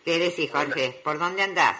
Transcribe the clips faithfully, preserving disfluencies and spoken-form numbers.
¿Qué decís, Jorge? Hola. ¿Por dónde andás?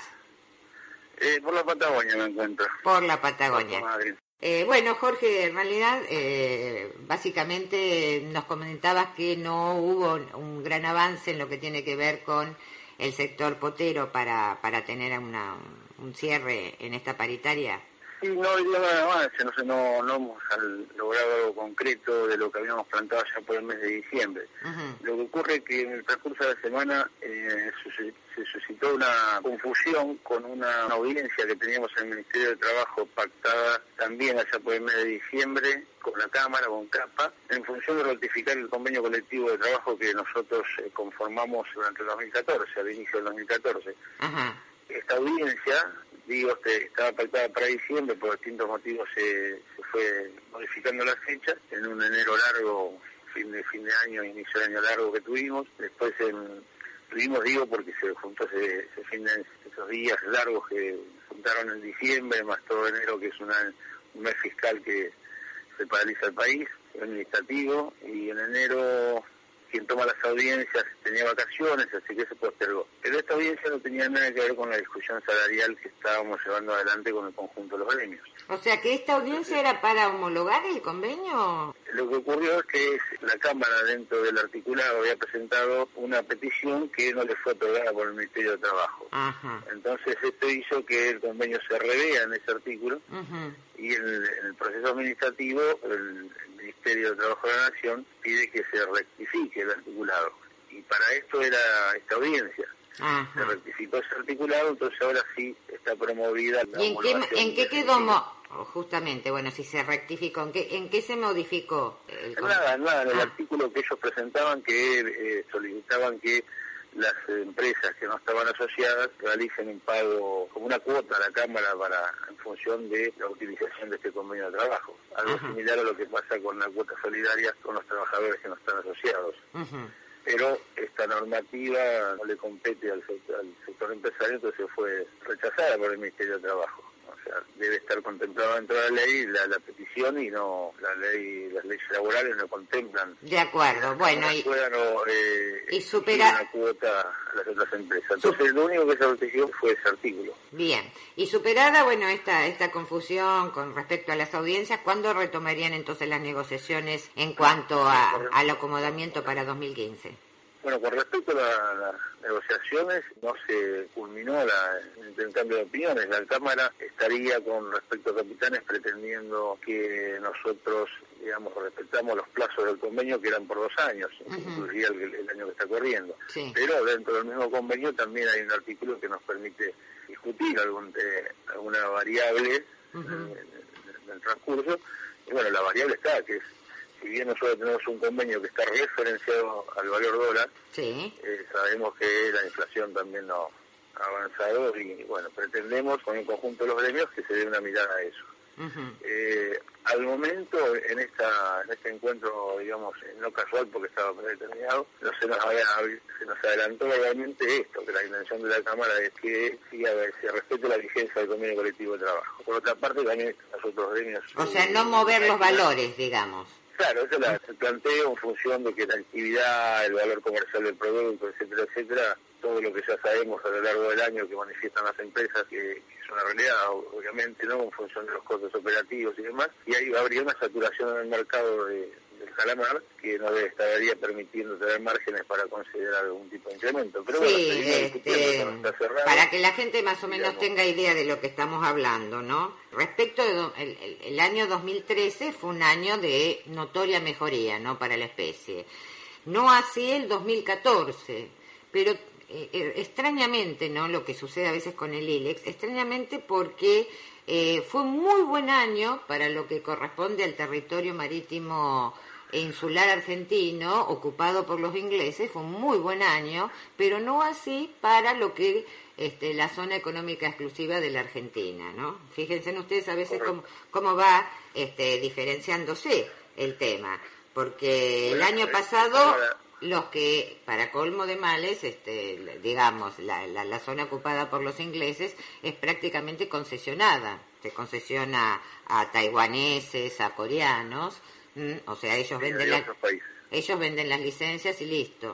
Eh, por la Patagonia me encuentro. Por la Patagonia. Eh, bueno, Jorge, en realidad, eh, básicamente nos comentabas que no hubo un gran avance en lo que tiene que ver con el sector potero para, para tener una, un cierre en esta paritaria. Sí, no hay gran avance, no sé, no, no hemos logrado algo concreto de lo que habíamos plantado ya por el mes de diciembre. Uh-huh. Lo que ocurre es que en el transcurso de la semana eh, se suscitó una confusión con una audiencia que teníamos en el Ministerio de Trabajo pactada también allá por el mes de diciembre con la Cámara, con CAPA, en función de ratificar el convenio colectivo de trabajo que nosotros eh, conformamos durante el dos mil catorce, al inicio del dos mil catorce. Uh-huh. Esta audiencia, digo, estaba pactada para diciembre, por distintos motivos se, se fue modificando la fecha, en un enero largo, fin de fin de año, inicio de año largo que tuvimos, después en, tuvimos, digo, porque se juntó ese, ese fin de esos días largos que juntaron en diciembre, más todo enero, que es una, un mes fiscal que se paraliza el país, administrativo, y en enero quien toma las audiencias tenía vacaciones, así que se postergó. Pero esta audiencia no tenía nada que ver con la discusión salarial que estábamos llevando adelante con el conjunto de los gremios. O sea, que esta audiencia era para homologar el convenio. Lo que ocurrió es que la Cámara, dentro del articulado, había presentado una petición que no le fue otorgada por el Ministerio de Trabajo. Ajá. Entonces esto hizo que el convenio se revea en ese artículo. Ajá. Y en el, en el proceso administrativo el, el Ministerio de Trabajo de la Nación pide que se rectifique el articulado. Y para esto era esta audiencia. Ajá. Se rectificó ese articulado, entonces ahora sí está promovida la ¿Y en qué, en qué quedó mo- justamente, bueno, si se rectificó, ¿en qué, en qué se modificó? El nada, nada, en el ah. artículo que ellos presentaban que eh, solicitaban que las empresas que no estaban asociadas realicen un pago como una cuota a la Cámara para en función de la utilización de este convenio de trabajo. Algo Ajá. similar a lo que pasa con la cuota solidaria con los trabajadores que no están asociados. Ajá. Pero esta normativa no le compete al sector, al sector empresario, entonces fue rechazada por el Ministerio de Trabajo. O sea, debe estar contemplada dentro de la ley la, la petición y no la ley, las leyes laborales no contemplan. De acuerdo, bueno, y, no, eh, y supera una cuota a las otras empresas. Entonces, Sup- lo único que se notició fue ese artículo. Bien, y superada, bueno, esta esta confusión con respecto a las audiencias, ¿cuándo retomarían entonces las negociaciones en cuanto a, al acomodamiento para dos mil quince? Bueno, con respecto a las la negociaciones, no se culminó la, el intercambio de opiniones. La Cámara estaría con respecto a capitanes pretendiendo que nosotros, digamos, respetamos los plazos del convenio que eran por dos años, uh-huh. inclusive el, el año que está corriendo. Sí. Pero dentro del mismo convenio también hay un artículo que nos permite discutir algún, eh, alguna variable uh-huh. en, en el transcurso. Y bueno, la variable está, que es, si bien nosotros tenemos un convenio que está referenciado al valor dólar, sí. eh, sabemos que la inflación también no ha avanzado y bueno, pretendemos con el conjunto de los gremios que se dé una mirada a eso. Uh-huh. Eh, al momento, en esta en este encuentro, digamos, no casual porque estaba predeterminado, no se nos, había, se nos adelantó realmente esto, que la intención de la Cámara es que sí, a ver, se respete la vigencia del convenio colectivo de trabajo. Por otra parte, también los otros gremios... O sea, no mover los valores, digamos. Claro, eso la, se plantea en función de que la actividad, el valor comercial del producto, etcétera, etcétera, todo lo que ya sabemos a lo largo del año que manifiestan las empresas, que, que es una realidad, obviamente, ¿no?, en función de los costos operativos y demás, y ahí habría una saturación en el mercado de, del calamar que no estaría permitiendo tener márgenes para considerar algún tipo de incremento. Pero sí, bueno, este, está cerrado, para que la gente más o menos digamos, tenga idea de lo que estamos hablando, ¿no? Respecto del de, el, el año dos mil trece fue un año de notoria mejoría, ¿no?, para la especie. No así el dos mil catorce, pero eh, extrañamente, ¿no?, lo que sucede a veces con el ILEX, extrañamente porque eh, fue un muy buen año para lo que corresponde al territorio marítimo insular argentino ocupado por los ingleses, fue un muy buen año, pero no así para lo que este, la zona económica exclusiva de la Argentina, ¿no? Fíjense ustedes a veces cómo, cómo va este, diferenciándose el tema, porque el año pasado los que, para colmo de males, este, digamos, la, la, la zona ocupada por los ingleses es prácticamente concesionada, se concesiona a taiwaneses, a coreanos. Mm, o sea, ellos venden la, ellos venden las licencias y listo.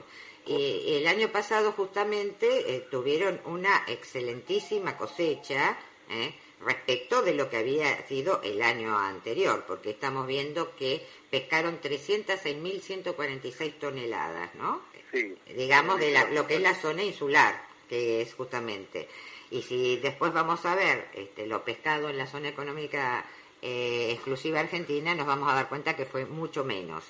y el año pasado justamente eh, tuvieron una excelentísima cosecha eh, respecto de lo que había sido el año anterior, porque estamos viendo que pescaron trescientas seis mil ciento cuarenta y seis toneladas, ¿no? Sí. Digamos de la, lo que es la zona insular, que es justamente. Y si después vamos a ver este, lo pescado en la zona económica eh, exclusiva argentina, nos vamos a dar cuenta que fue mucho menos.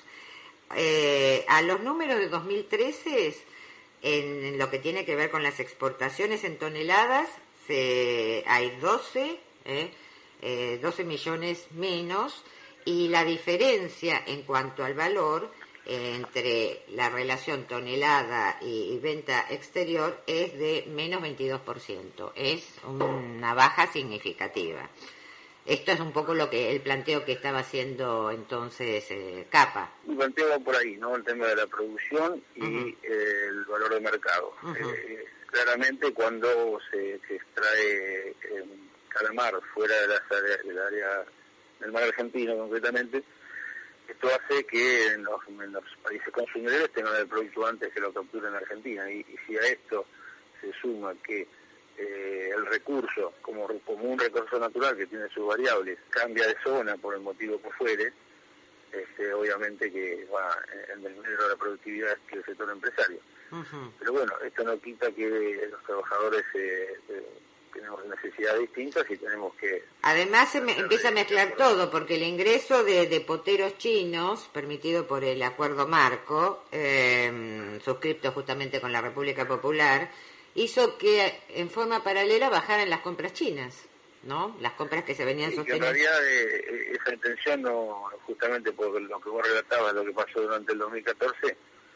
Eh, a los números de dos mil trece, en, en lo que tiene que ver con las exportaciones en toneladas, se, hay doce, eh, eh, doce millones menos, y la diferencia en cuanto al valor eh, entre la relación tonelada y, y venta exterior es de menos veintidós por ciento. Es una baja significativa. Esto es un poco lo que el planteo que estaba haciendo entonces eh, Capa. El planteo va por ahí, ¿no? El tema de la producción y uh-huh. eh, el valor de mercado. Uh-huh. Eh, claramente cuando se, se extrae eh, calamar fuera de las áreas, del área del mar argentino concretamente, esto hace que en los, en los países consumidores tengan el producto antes que lo capturen en Argentina. Y, y si a esto se suma que Eh, el recurso, como, como un recurso natural que tiene sus variables, cambia de zona por el motivo que fuere, este, obviamente que va en desmedro de la productividad del sector empresario. Uh-huh. Pero bueno, esto no quita que los trabajadores eh, eh, tenemos necesidades distintas y tenemos que... Además se me, empieza a mezclar todo, porque el ingreso de, de poteros chinos, permitido por el acuerdo marco, eh, suscripto justamente con la República Popular, hizo que en forma paralela bajaran las compras chinas, ¿no? Las compras que se venían sí, sosteniendo. En realidad eh, esa intención no, justamente por lo que vos relatabas, lo que pasó durante el dos mil catorce,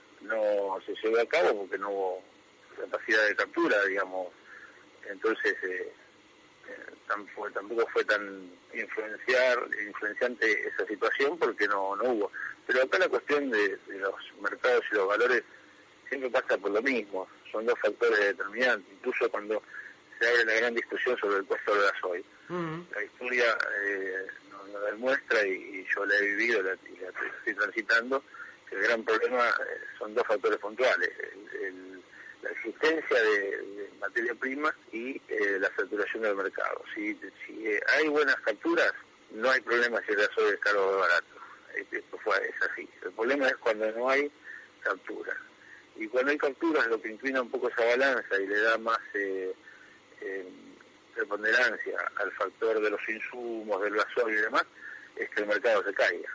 no se llevó a cabo porque no hubo capacidad de captura, digamos. Entonces eh, eh, tampoco, tampoco fue tan influenciar, influenciante esa situación porque no, no hubo. Pero acá la cuestión de, de los mercados y los valores siempre pasa por lo mismo. Son dos factores determinantes, incluso cuando se abre la gran discusión sobre el costo del gasoil. Uh-huh. La historia eh, nos, nos demuestra, y, y yo la he vivido la, y la estoy transitando, que el gran problema eh, son dos factores puntuales, el, el, la existencia de, de materia prima y eh, la saturación del mercado. Si, si eh, hay buenas capturas, no hay problema si el gasoil es caro o barato. Esto fue, es así. El problema es cuando no hay captura. Y cuando hay capturas, lo que inclina un poco esa balanza y le da más eh, eh, preponderancia al factor de los insumos, del gasoil y demás, es que el mercado se caiga.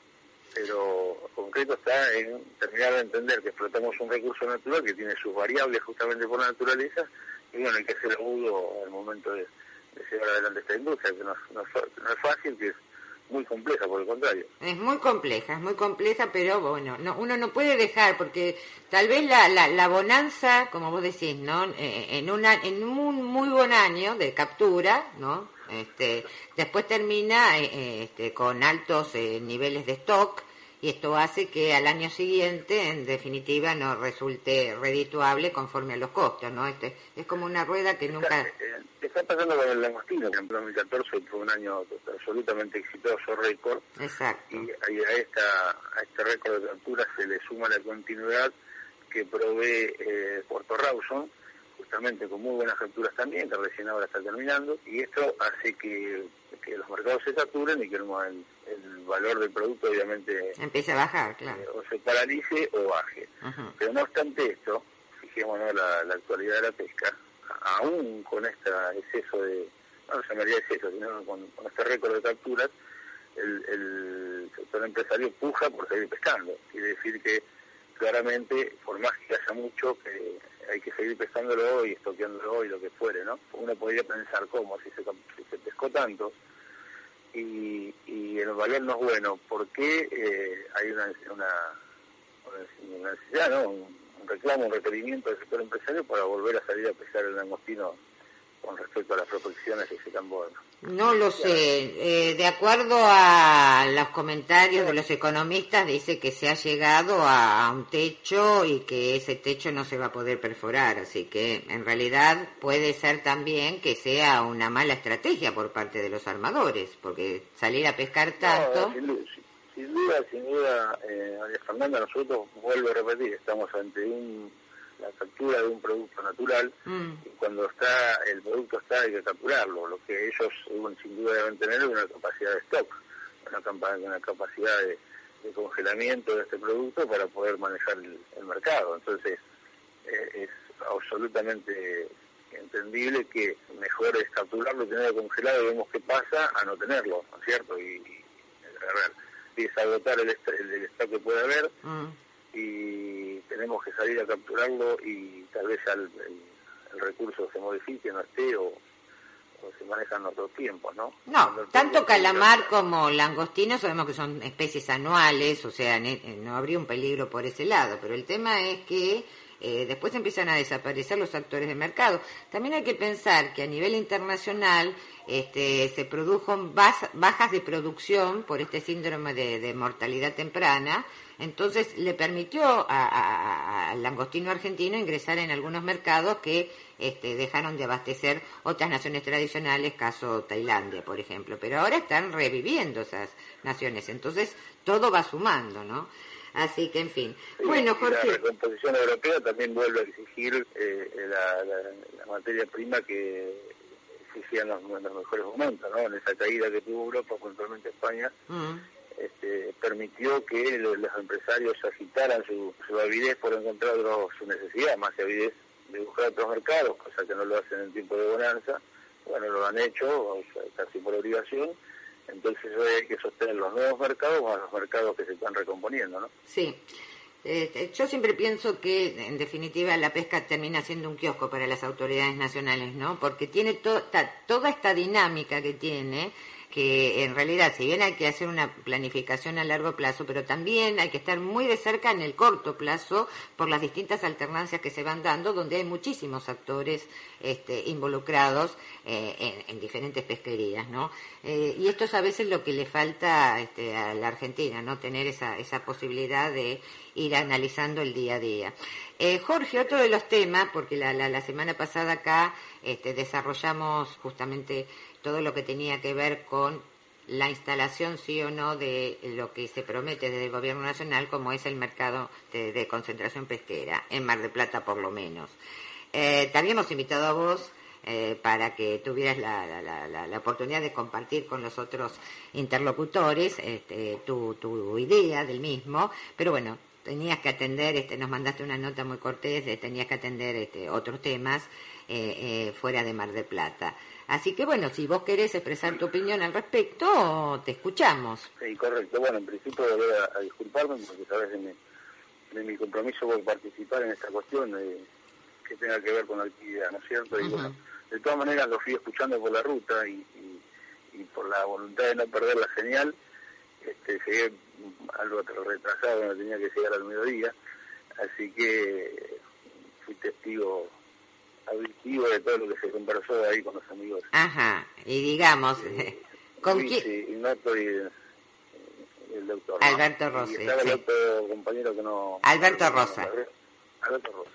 Pero concreto está en terminar de entender que explotamos un recurso natural que tiene sus variables justamente por la naturaleza, y bueno, hay que ser agudo al momento de, de llevar adelante esta industria, que no, no, no es fácil, que es muy compleja, por el contrario. Es muy compleja, es muy compleja, pero bueno, no, uno no puede dejar, porque tal vez la, la, la bonanza, como vos decís, ¿no? Eh, en, una, en un muy buen año de captura, ¿no? Este, después termina eh, este, con altos eh, niveles de stock, y esto hace que al año siguiente, en definitiva, no resulte redituable conforme a los costos, ¿no? Este, es como una rueda que nunca... Está, eh, está pasando con el langostino, que en dos mil catorce fue un año absolutamente exitoso, récord. Exacto. Y, y a, esta, a este récord de captura se le suma la continuidad que provee eh, Puerto Rawson, justamente con muy buenas capturas también, que recién ahora está terminando, y esto hace que, que los mercados se saturen y que el, el valor del producto obviamente empiece a bajar, claro. Eh, o se paralice o baje. Uh-huh. Pero no obstante esto, fijémonos la, la actualidad de la pesca, aún con este exceso de, no se llamaría exceso, sino con, con este récord de capturas, el, el sector empresario puja por seguir pescando. Quiere decir que claramente, por más que haya mucho, que hay que seguir pescándolo y estoqueándolo y lo que fuere, ¿no? Uno podría pensar cómo, si se, si se pescó tanto y, y el valor no es bueno, ¿por qué eh, hay una, una, una necesidad, ¿no? Un, un reclamo, un requerimiento del sector empresario para volver a salir a pescar el langostino con respecto a las prospecciones que se están bueno? No lo sé. Eh, de acuerdo a los comentarios de los economistas, dice que se ha llegado a un techo y que ese techo no se va a poder perforar. Así que, en realidad, puede ser también que sea una mala estrategia por parte de los armadores, porque salir a pescar tanto... No, sin, sin duda, sin duda, eh, María Fernanda, nosotros, vuelvo a repetir, estamos ante un la captura de un producto natural, mm. y cuando está el producto está hay que capturarlo. Lo que ellos bueno, sin duda deben tener es una capacidad de stock, una, una capacidad de, de congelamiento de este producto para poder manejar el, el mercado. Entonces eh, es absolutamente entendible que mejor es capturarlo, tenerlo congelado y vemos qué pasa a no tenerlo, ¿no es cierto? Y, y a ver, desagotar el, el, el stock que puede haber, mm. y tenemos que salir a capturarlo y tal vez ya el, el, el recurso se modifique, no esté, o, o se manejan otros tiempos, ¿no? No, tanto calamar como langostino sabemos que son especies anuales, o sea, no habría un peligro por ese lado, pero el tema es que Eh, después empiezan a desaparecer los actores de mercado. También hay que pensar que a nivel internacional este, se produjo bas, bajas de producción por este síndrome de, de mortalidad temprana, entonces le permitió al langostino argentino ingresar en algunos mercados que este, dejaron de abastecer otras naciones tradicionales, caso Tailandia, por ejemplo, pero ahora están reviviendo esas naciones, entonces todo va sumando, ¿no? Así que, en fin. Sí, bueno, Jorge. La recomposición europea también vuelve a exigir eh, la, la, la materia prima que exigía en los, en los mejores momentos, ¿no? En esa caída que tuvo Europa, puntualmente España, mm. este, permitió que los, los empresarios agitaran su, su avidez por encontrar otros, su necesidad, más que avidez de buscar otros mercados, cosa que no lo hacen en tiempo de bonanza. Bueno, lo han hecho, casi por obligación. Entonces hoy hay que sostener los nuevos mercados a los mercados que se están recomponiendo, ¿no? Sí. Eh, yo siempre pienso que, en definitiva, la pesca termina siendo un kiosco para las autoridades nacionales, ¿no? Porque tiene to- ta- toda esta dinámica que tiene, que en realidad, si bien hay que hacer una planificación a largo plazo, pero también hay que estar muy de cerca en el corto plazo por las distintas alternancias que se van dando, donde hay muchísimos actores este, involucrados eh, en, en diferentes pesquerías, ¿no? Eh, y esto es a veces lo que le falta este, a la Argentina, ¿no? Tener esa, esa posibilidad de ir analizando el día a día. Eh, Jorge, otro de los temas, porque la, la, la semana pasada acá este, desarrollamos justamente todo lo que tenía que ver con la instalación, sí o no, de lo que se promete desde el Gobierno Nacional, como es el mercado de, de concentración pesquera, en Mar del Plata por lo menos. Eh, te habíamos invitado a vos eh, para que tuvieras la, la, la, la oportunidad de compartir con los otros interlocutores este, tu, tu idea del mismo, pero bueno, tenías que atender, este, nos mandaste una nota muy cortés, eh, tenías que atender este, otros temas eh, eh, fuera de Mar del Plata. Así que bueno, si vos querés expresar tu opinión al respecto, te escuchamos. Sí, correcto. Bueno, en principio voy a, a disculparme porque sabes de mi, de mi compromiso por participar en esta cuestión eh, que tenga que ver con la actividad, ¿no es cierto? Y uh-huh. bueno, de todas maneras lo fui escuchando por la ruta y, y, y por la voluntad de no perder la señal, este, llegué algo retrasado, no tenía que llegar al mediodía, así que fui testigo auditivo de todo lo que se conversó ahí con los amigos. Ajá, y digamos, eh, ¿con Luis, quién? Ignato y el, el doctor, ¿no? Alberto Rossi. Y estaba sí. el otro compañero que no... Alberto no, Rosa. Alberto Rosa.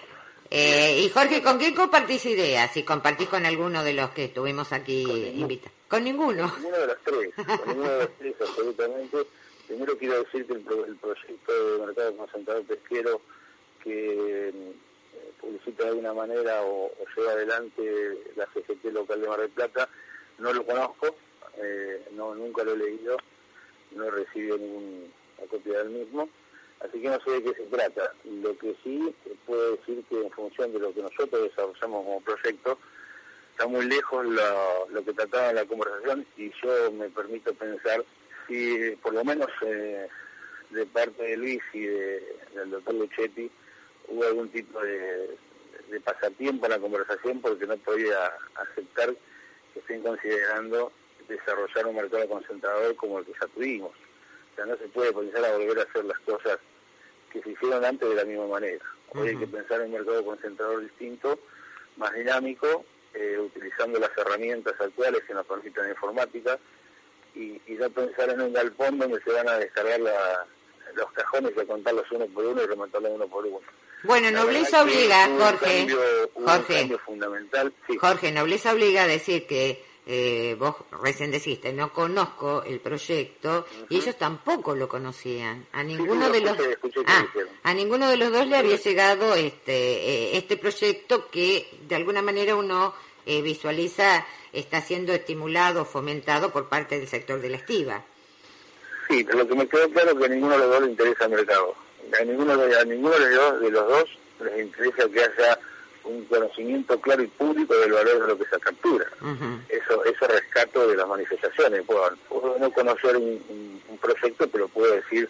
Eh, y Jorge, ¿con quién compartís ideas? Si compartís con alguno de los que estuvimos aquí invitados. ¿Con ninguno? Con ninguno de los tres, con ninguno de los tres, absolutamente. Primero quiero decir que el, pro, el proyecto de mercado concentrador pesquero que eh, publicita de alguna manera o, o lleva adelante la C G T local de Mar del Plata, no lo conozco, eh, no nunca lo he leído, no he recibido ninguna copia del mismo, así que no sé de qué se trata. Lo que sí puedo decir que en función de lo que nosotros desarrollamos como proyecto, está muy lejos lo, lo que trataba en la conversación y yo me permito pensar si por lo menos eh, de parte de Luis y de, del doctor Luchetti hubo algún tipo de, de pasatiempo en la conversación porque no podía aceptar que estén considerando desarrollar un mercado concentrador como el que ya tuvimos. O sea, no se puede pensar a volver a hacer las cosas que se hicieron antes de la misma manera. Hoy uh-huh. hay que pensar en un mercado concentrador distinto, más dinámico, eh, utilizando las herramientas actuales que nos permiten la informática, y, y no pensar en un galpón donde se van a descargar la, los cajones y a contarlos uno por uno y rematarlos uno por uno. Bueno, nobleza obliga, Jorge, un cambio, Jorge, un cambio fundamental. Sí. Jorge, nobleza obliga a decir que eh, vos recién dijiste, no conozco el proyecto, uh-huh. y ellos tampoco lo conocían. A ninguno sí, sí, de escuché, los escuché ah, a ninguno de los dos le había llegado este eh, este proyecto que de alguna manera uno eh, visualiza está siendo estimulado, fomentado por parte del sector de la estiba. Sí, pero lo que me quedó claro es que a ninguno de los dos le interesa el mercado. A ninguno de, a ninguno de los, de los dos les interesa que haya un conocimiento claro y público del valor de lo que se captura. Uh-huh. Eso eso rescato de las manifestaciones. Puedo, puedo no conocer un, un, un proyecto, pero puedo decir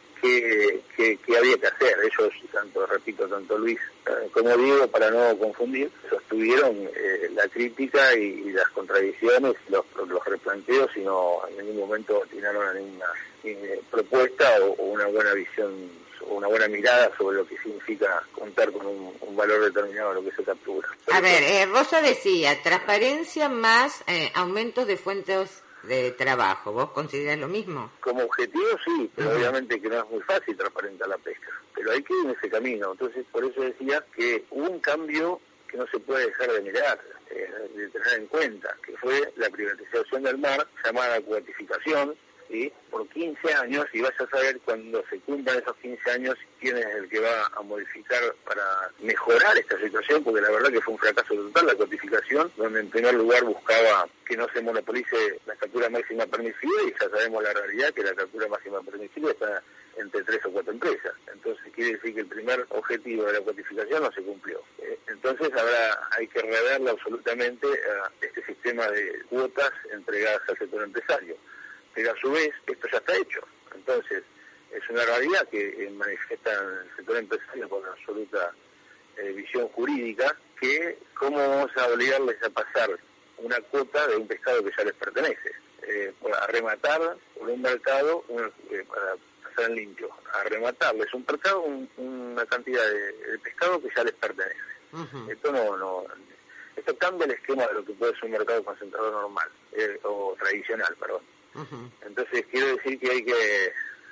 qué que, que había que hacer. Ellos, tanto repito, tanto Luis eh, como Diego, para no confundir, sostuvieron eh, la crítica y, y las contradicciones, los, los replanteos, y no en ningún momento atinaron a ninguna eh, propuesta o, o una buena visión, una buena mirada sobre lo que significa contar con un, un valor determinado de lo que se captura. A ver, eh, Rosa decía, transparencia más eh, aumentos de fuentes de trabajo. ¿Vos considerás lo mismo? Como objetivo sí, pero uh-huh. obviamente que no es muy fácil transparentar la pesca, pero hay que ir en ese camino. Entonces, por eso decía que hubo un cambio que no se puede dejar de mirar, eh, de tener en cuenta, que fue la privatización del mar, llamada cuatificación, ¿sí? Por quince años, y vas a saber cuando se cumplan esos quince años quién es el que va a modificar para mejorar esta situación, porque la verdad que fue un fracaso total la cuatificación, donde en primer lugar buscaba que no se monopolice la captura máxima permisiva, y ya sabemos la realidad que la captura máxima permisiva está entre tres o cuatro empresas. Entonces quiere decir que el primer objetivo de la cuatificación no se cumplió. Eh, entonces ahora hay que reverlo absolutamente a este sistema de cuotas entregadas al sector empresario. Pero a su vez esto ya está hecho. Entonces es una realidad que eh, manifiesta el sector empresario con absoluta eh, visión jurídica, que cómo vamos a obligarles a pasar una cuota de un pescado que ya les pertenece, eh, a rematar por un mercado una, eh, para pasar en limpio, a rematarles un mercado un, una cantidad de, de pescado que ya les pertenece. Uh-huh. Esto no, no esto cambia el esquema de lo que puede ser un mercado concentrador normal, eh, o tradicional, perdón. Uh-huh. Entonces quiero decir que hay que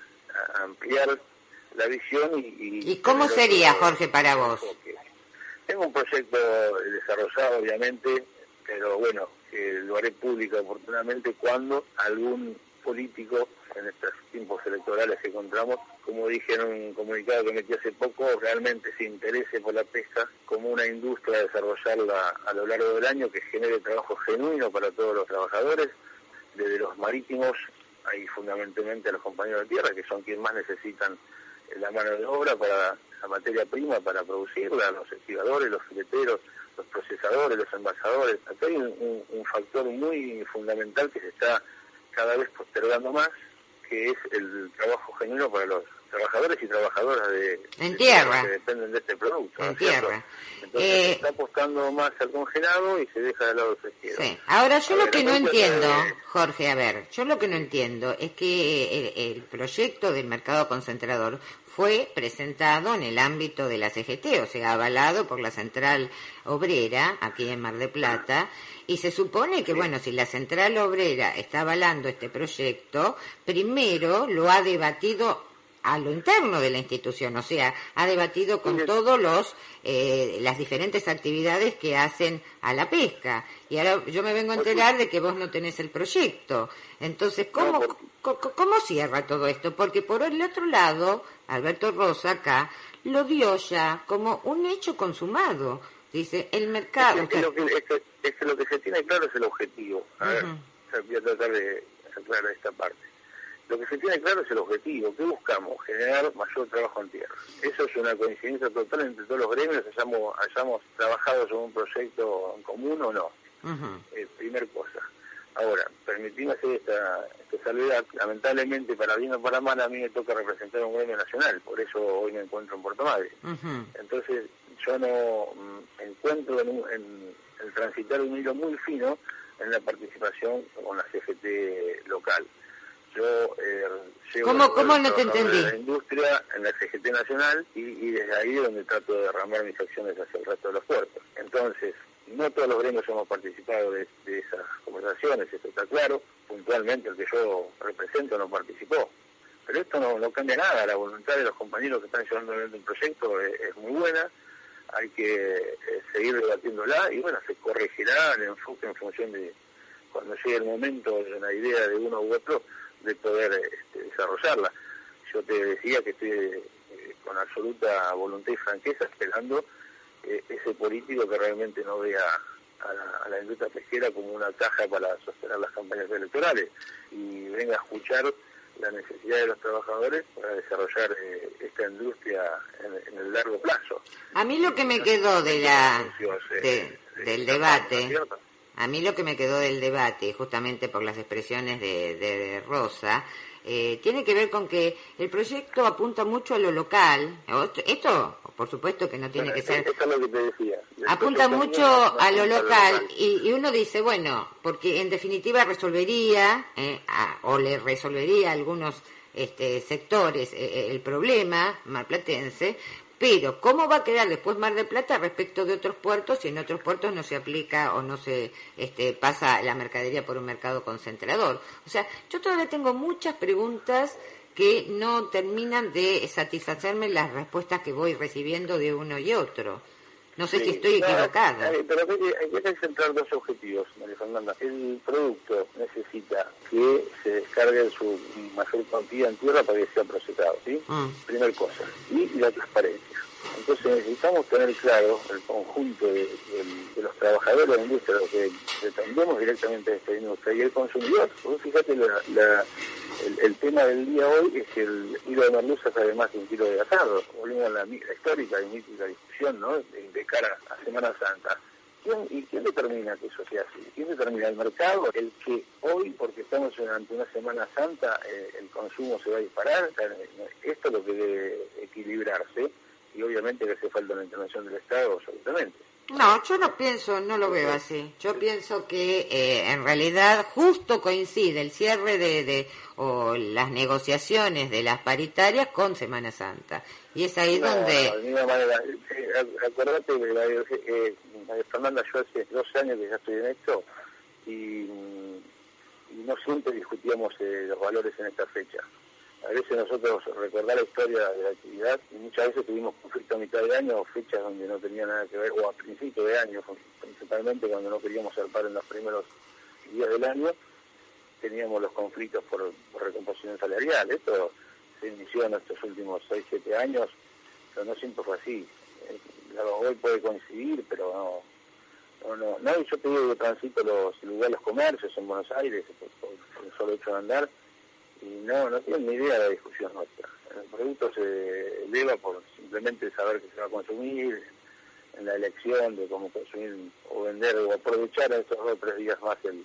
ampliar la visión y... ¿Y, ¿Y cómo sería, otro, Jorge, para vos? Tengo un proyecto desarrollado, obviamente, pero bueno, que lo haré público oportunamente cuando algún político, en estos tiempos electorales que encontramos, como dije en un comunicado que metí hace poco, realmente se interese por la pesca como una industria a desarrollarla a lo largo del año, que genere trabajo genuino para todos los trabajadores, desde los marítimos y fundamentalmente a los compañeros de tierra, que son quienes más necesitan la mano de obra para la materia prima para producirla, los estiradores, los fileteros, los procesadores, los envasadores. Acá hay un, un, un factor muy fundamental que se está cada vez postergando más, que es el trabajo genuino para los trabajadores y trabajadoras de, en de tierra que dependen de este producto. En ¿no? tierra. Entonces eh... se está apostando más al congelado y se deja de lado el pesquero. Sí. Ahora yo a lo ver, que no entiendo, de... Jorge, a ver, yo lo que no entiendo es que el, el proyecto del mercado concentrador fue presentado en el ámbito de la C G T, o sea, avalado por la Central Obrera, aquí en Mar del Plata, y se supone que, bueno, si la Central Obrera está avalando este proyecto, primero lo ha debatido a lo interno de la institución, o sea, ha debatido con todos los eh, las diferentes actividades que hacen a la pesca. Y ahora yo me vengo a enterar de que vos no tenés el proyecto. Entonces, ¿cómo, ¿cómo, cómo cierra todo esto? Porque por el otro lado, Alberto Rosa acá lo dio ya como un hecho consumado. Dice, el mercado... Es que, lo, que, es que, es que lo que se tiene claro es el objetivo. A ver, uh-huh. voy a tratar de aclarar esta parte. Lo que se tiene claro es el objetivo. ¿Qué buscamos? Generar mayor trabajo en tierra. Eso es una coincidencia total entre todos los gremios, hayamos, hayamos trabajado sobre un proyecto en común o no. Uh-huh. Eh, primer cosa. Ahora, permitirme hacer esta, esta salvedad. Lamentablemente, para bien o para mal, a mí me toca representar un gremio nacional. Por eso hoy me encuentro en Puerto Madre. Uh-huh. Entonces, yo no mm, encuentro en, un, en el transitar un hilo muy fino en la participación con la C G T local. Yo eh, llevo ¿Cómo, ¿cómo no te entendí? la industria en la C G T nacional y, y desde ahí es donde trato de derramar mis acciones hacia el resto de los puertos. Entonces, no todos los gremios hemos participado de, de esas conversaciones, esto está claro. Puntualmente el que yo represento no participó. Pero esto no, no cambia nada, la voluntad de los compañeros que están llevando adelante el proyecto es, es muy buena, hay que eh, seguir debatiéndola y bueno, se corregirá el enfoque en función de cuando llegue el momento de una idea de uno u otro, de poder este, desarrollarla. Yo te decía que estoy eh, con absoluta voluntad y franqueza esperando eh, ese político que realmente no vea a la, a la industria pesquera como una caja para sostener las campañas electorales y venga a escuchar la necesidad de los trabajadores para desarrollar eh, esta industria en, en el largo plazo. A mí lo que me quedó de la de, del debate, a mí lo que me quedó del debate, justamente por las expresiones de, de, de Rosa, eh, tiene que ver con que el proyecto apunta mucho a lo local. Esto, por supuesto que no tiene bueno, que ser... Eso es lo que te decía. Apunta mucho a lo local y, y uno dice, bueno, porque en definitiva resolvería eh, a, o le resolvería a algunos este, sectores eh, el problema marplatense, pero ¿cómo va a quedar después Mar del Plata respecto de otros puertos si en otros puertos no se aplica o no se este, pasa la mercadería por un mercado concentrador? O sea, yo todavía tengo muchas preguntas que no terminan de satisfacerme las respuestas que voy recibiendo de uno y otro. No sé sí, si estoy no, equivocada. Hay, pero hay que, hay que centrar dos objetivos, María Fernanda. El producto necesita que se descargue su mayor cantidad en tierra para que sea procesado, ¿sí? Mm. Primer cosa. Y la transparencia. Entonces necesitamos tener claro el conjunto de, de, de los trabajadores de la industria, lo que dependemos directamente de esta industria, y el consumidor. Vos fíjate, la, la, el, el tema del día hoy es que el hilo de merluza sabe más que un kilo de asado. Volvemos a la, la histórica y mítica discusión, ¿no?, de, de cara a Semana Santa. ¿Quién, ¿Y quién determina que eso sea así? ¿Quién determina el mercado? El que hoy, porque estamos ante una Semana Santa, eh, el consumo se va a disparar. Esto es lo que debe equilibrarse. Y obviamente que hace falta una intervención del Estado, absolutamente. No, yo no pienso, no lo veo así. Yo pienso que eh, en realidad justo coincide el cierre de, de o las negociaciones de las paritarias con Semana Santa. Y es ahí no, donde... No, de ninguna manera. Eh, acordate que la, eh, Fernanda, yo hace doce años que ya estoy en esto y, y no siempre discutíamos eh, los valores en esta fecha. A veces nosotros recordar la historia de la actividad y muchas veces tuvimos conflictos a mitad de año o fechas donde no tenía nada que ver, o a principio de año, principalmente cuando no queríamos zarpar en los primeros días del año, teníamos los conflictos por, por recomposición salarial. Esto se inició en estos últimos seis siete años, pero no siempre fue así. Hoy puede coincidir, pero no, no, no, no yo te digo que transito los lugares, los comercios en Buenos Aires, por, por, por el solo hecho de andar, y no, no tienen ni idea de la discusión nuestra. El producto se eleva por simplemente saber que se va a consumir, en la elección de cómo consumir o vender o aprovechar estos dos o tres días más el...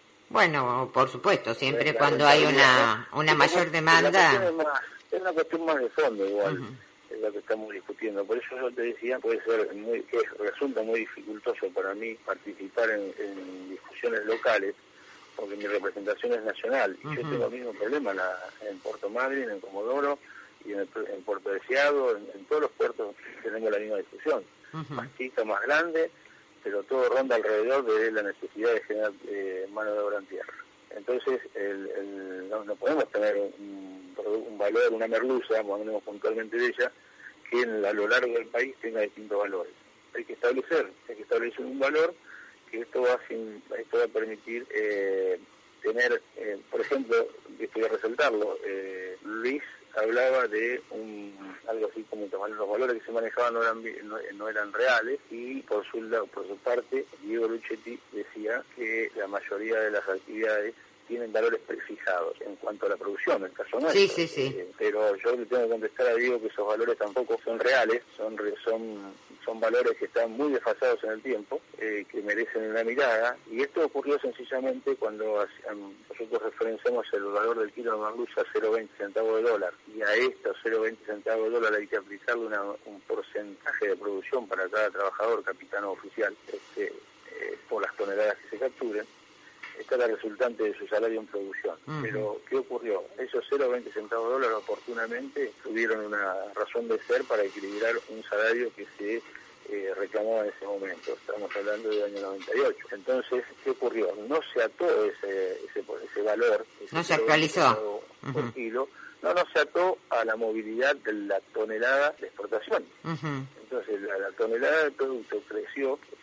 Bueno, por supuesto, siempre la, cuando la hay una una sí, mayor demanda... Es, más, es una cuestión más de fondo igual, uh-huh. es lo que estamos discutiendo. Por eso yo te decía, puede ser muy, que resulta muy dificultoso para mí participar en, en discusiones locales, porque mi representación es nacional, y uh-huh. yo tengo el mismo problema en, la, en Puerto Madryn, en Comodoro, y en, el, en Puerto Deseado, en, en todos los puertos tenemos la misma discusión, uh-huh. más chica, más grande, pero todo ronda alrededor de la necesidad de generar eh, mano de obra en tierra. Entonces, el, el, no, no podemos tener un, un valor, una merluza, como hablamos puntualmente de ella, que en, a lo largo del país tenga distintos valores. Hay que establecer, hay que establecer un valor que esto va, sin, esto va a permitir eh, tener, eh, por ejemplo, voy a resaltarlo, eh, Luis hablaba de un algo así como que los valores que se manejaban no eran no, no eran reales, y por su por su parte Diego Luchetti decía que la mayoría de las actividades tienen valores prefijados en cuanto a la producción, en el caso nuestro. Sí, sí, sí. Eh, pero yo le tengo que contestar a Diego que esos valores tampoco son reales, son son son valores que están muy desfasados en el tiempo, eh, que merecen una mirada, y esto ocurrió sencillamente cuando nosotros referenciamos el valor del kilo de merluza a cero coma veinte centavos de dólar, y a estos cero coma veinte centavos de dólar hay que aplicarle una, un porcentaje de producción para cada trabajador, capitán o oficial, este, eh, por las toneladas que se capturen. Esta es la resultante de su salario en producción. Uh-huh. Pero, ¿qué ocurrió? Esos cero coma veinte centavos de dólar oportunamente tuvieron una razón de ser para equilibrar un salario que se eh, reclamaba en ese momento. Estamos hablando del año noventa y ocho. Entonces, ¿qué ocurrió? No se ató ese ese, ese valor. Ese no se actualizó. Por uh-huh. kilo. No, no se ató a la movilidad de la tonelada de exportación. Uh-huh. Entonces, la, la tonelada de producto creció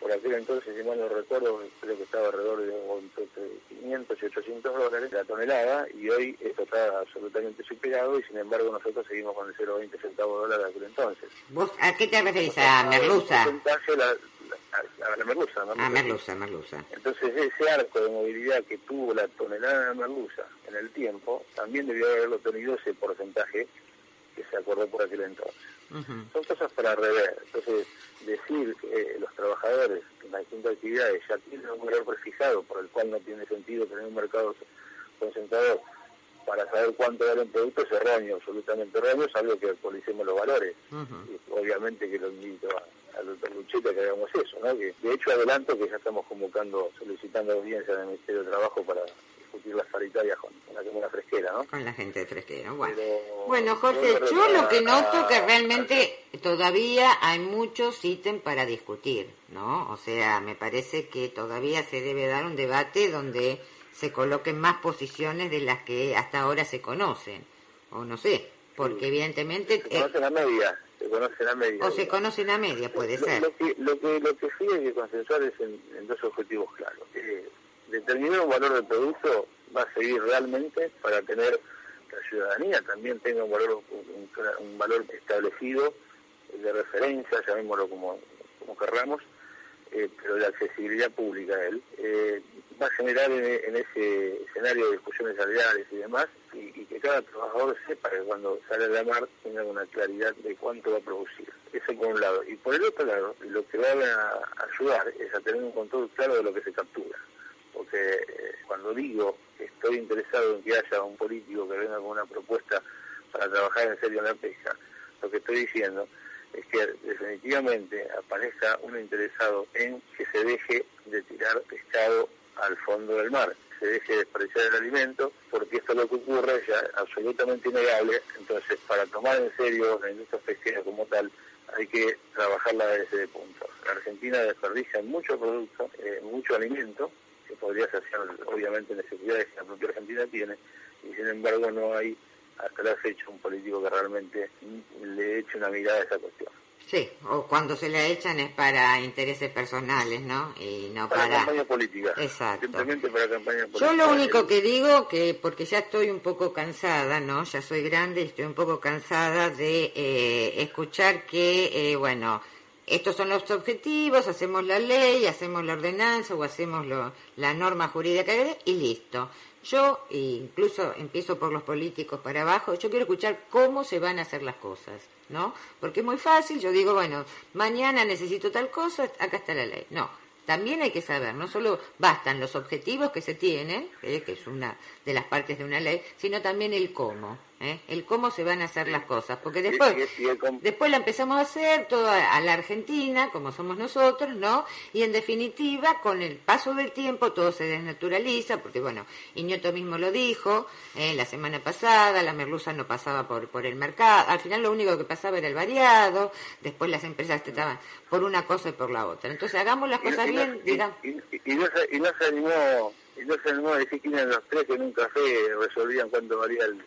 por aquel entonces, si mal no recuerdo, creo que estaba alrededor de entre quinientos y ochocientos dólares la tonelada, y hoy esto está absolutamente superado, y sin embargo nosotros seguimos con el cero coma veinte centavos de dólar de aquel entonces. ¿Vos a qué te referís? ¿A merluza? La, la, a la merluza, merluza. Ah, merluza, merluza. Entonces ese arco de movilidad que tuvo la tonelada de merluza en el tiempo, también debió haberlo tenido ese porcentaje que se acordó por aquel entonces. Uh-huh. Son cosas para rever. Entonces, decir que eh, los trabajadores en las distintas actividades ya tienen un valor prefijado, por el cual no tiene sentido tener un mercado concentrador para saber cuánto vale un producto, es erróneo, absolutamente erróneo, salvo que actualicemos los valores. Uh-huh. Y obviamente que lo invito a, al doctor Lucheta que hagamos eso, ¿no? Que de hecho adelanto que ya estamos convocando, solicitando audiencia del Ministerio de Trabajo para discutir las paritarias con, con la Cámara Fresquera, ¿no? Con la gente de Fresquera, bueno. Pero, bueno, Jorge, yo, yo lo que noto que realmente a, todavía hay muchos ítems para discutir, ¿no? O sea, me parece que todavía se debe dar un debate donde se coloquen más posiciones de las que hasta ahora se conocen, o no sé, porque sí, evidentemente... Se conocen a media, se conocen a media. O digamos. Se conocen a media, puede lo, ser. Lo que, lo, que, lo que sí hay que consensuar es en, en dos objetivos claros. Eh, determinar un valor del producto va a seguir realmente para tener la ciudadanía también tenga un valor un, un valor establecido de referencia, llamémoslo como, como querramos, eh, pero de accesibilidad pública a él. Eh, va a generar en, en ese escenario de discusiones salariales y demás, y, y que cada trabajador sepa que cuando sale a la mar tenga una claridad de cuánto va a producir. Eso por un lado. Y por el otro lado, lo que va a ayudar es a tener un control claro de lo que se captura. Porque eh, cuando digo que estoy interesado en que haya un político que venga con una propuesta para trabajar en serio en la pesca, lo que estoy diciendo es que definitivamente aparezca uno interesado en que se deje de tirar pescado al fondo del mar, se deje de desperdiciar el alimento, porque esto es lo que ocurre, es ya absolutamente innegable. Entonces, para tomar en serio la industria pesquera como tal, hay que trabajarla desde ese punto. La Argentina desperdicia mucho producto, eh, mucho alimento, que podría saciar obviamente necesidades que la propia Argentina tiene, y sin embargo no hay hasta la fecha un político que realmente le eche una mirada a esa cuestión. Sí, o cuando se le echan es para intereses personales, ¿no? Y no para... Para campaña política. Exacto. Simplemente para campaña política. Yo lo único que digo, que porque ya estoy un poco cansada, ¿no? Ya soy grande y estoy un poco cansada de eh, escuchar que, eh, bueno, estos son los objetivos, hacemos la ley, hacemos la ordenanza o hacemos lo, la norma jurídica y listo. Yo, incluso empiezo por los políticos para abajo, yo quiero escuchar cómo se van a hacer las cosas, ¿no? Porque es muy fácil, yo digo, bueno, mañana necesito tal cosa, acá está la ley. No, también hay que saber, no solo bastan los objetivos que se tienen, ¿eh? Que es una de las partes de una ley, sino también el cómo, ¿eh? El cómo se van a hacer las cosas, porque después, después la empezamos a hacer toda a la Argentina, como somos nosotros, ¿no? Y en definitiva, con el paso del tiempo todo se desnaturaliza, porque bueno, Iñoto mismo lo dijo, ¿eh? La semana pasada, la merluza no pasaba por, por el mercado, al final lo único que pasaba era el variado, después las empresas estaban por una cosa y por la otra. Entonces hagamos las cosas y, bien, y, digamos. Y, y, y, no se, y no se animó, y no se animó a decir quiénes los tres que en un café resolvían cuánto valía el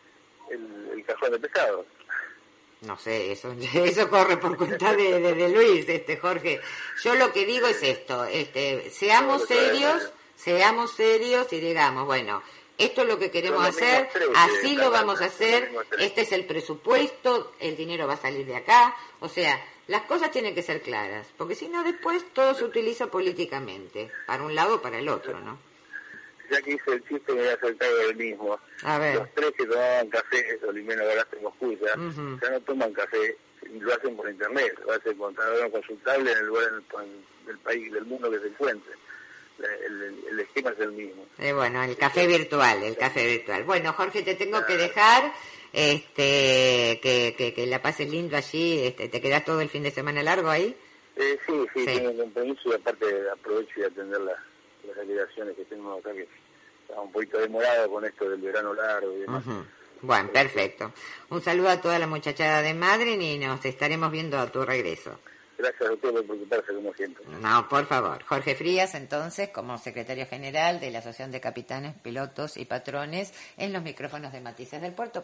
El, el cajón de pescado. No sé, eso eso corre por cuenta de, de, de Luis, este Jorge. Yo lo que digo es esto, este, seamos serios, seamos serios y digamos, bueno, esto es lo que queremos hacer, así lo vamos a hacer, este es el presupuesto, el dinero va a salir de acá, o sea, las cosas tienen que ser claras, porque si no después todo se utiliza políticamente, para un lado o para el otro, ¿no? Ya que hice el chiste, me voy a hacer cargo del mismo. A ver. Los tres que tomaban café, Olimena, Galaste y Moscú, ya, uh-huh. ya no toman café, lo hacen por internet, lo hacen con tanto consultable en el lugar del país, del mundo que se encuentre. El, el, el esquema es el mismo. Eh, bueno, el café virtual, el café virtual. Bueno, Jorge, te tengo ah. que dejar, este, que, que, que la pases lindo allí, este, ¿te quedás todo el fin de semana largo ahí? Eh, sí, sí, sí, tengo un compromiso y aparte aprovecho y atender las, las actividades que tengo acá, que está un poquito demorado con esto del verano largo y demás. Uh-huh. Bueno, perfecto. Un saludo a toda la muchachada de Madryn y nos estaremos viendo a tu regreso. Gracias a usted por preocuparse como siempre. No, por favor. Jorge Frías, entonces, como secretario general de la Asociación de Capitanes, Pilotos y Patrones en los micrófonos de Matices del Puerto.